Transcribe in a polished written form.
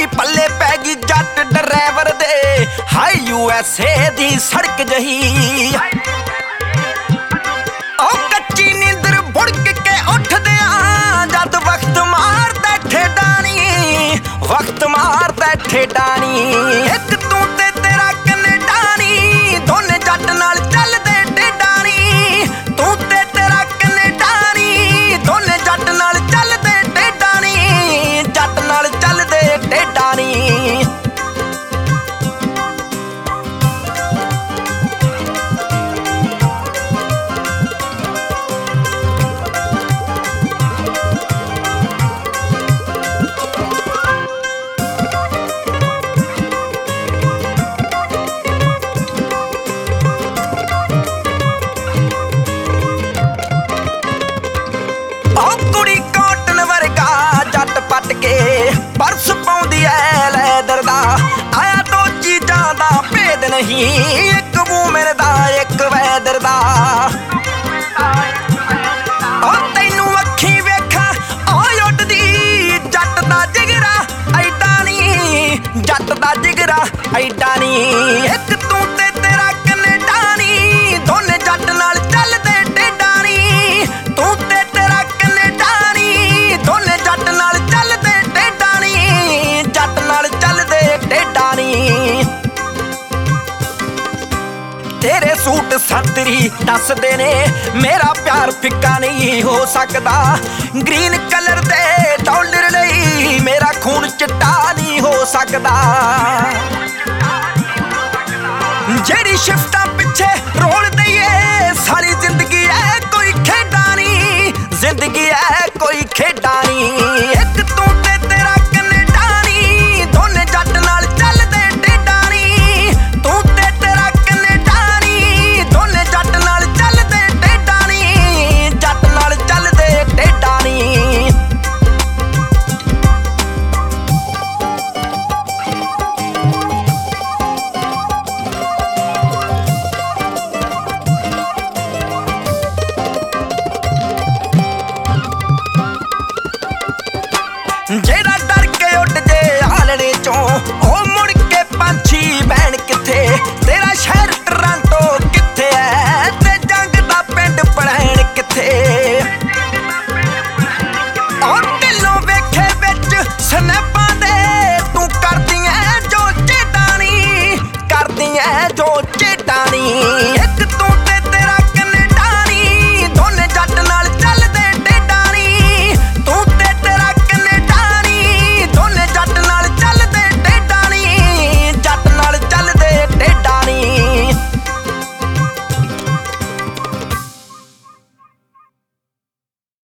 पल्ले पै गई जट ड्राइवर दे हाई USA दी सड़क जही ओ कच्ची नींदर बुड़क के उठदे जद वक्त मारदा ठेडानी वक्त मारदा ठेडानी एक तू ते तेरा कनेडानी दोने जट नाल चलदे टेडानी तू ते तेरा कनेडानी दोने जट नाल चलदे टेडानी जट नाल चलदे टेडानी पट के परस पाउंदी ऐ लैदर दा आया दो चीजां दा भेद नहीं एक मूमिन दा एक वैदर दा ओ तैनू अखी वेखा ओ उड्डदी जट दा जिगरा ऐडा नी जट दा जिगरा ऐडा नी एक तू ते तेरा कनेडानी दोने जट नाल चलदे टेडानी तू ते तेरा कनेडानी दोने जट नाल तेरे सूट संतरी दसदे ने मेरा प्यार फिक्का नहीं हो सकता ग्रीन कलर दे डॉलर लई मेरा खून चिट्टा नहीं हो सकता जेड़ी शिफ्टां पिछे रोल दईए सारी जिंदगी है कोई खेडा नहीं जिंदगी है कोई खेडा नहीं एक तू ते तेरा कनेडानी दोने जट नाल चलदे टेडानी तू ते तेरा कनेडानी दोने जट नाल चलदे टेडानी जट नाल चलदे टेडानी जेड़ा डर के उड़ जे आलड़े चों ओ मुड़ के पंछी बैण किथे तेरा शहर टोरंटो किथे है ते जंग दा पिंड पढ़ैण किथे और ढिल्लों वेखे विच स्नैपां दे तू करदी ऐ जो चेडानी करदी ऐ जो चेडानी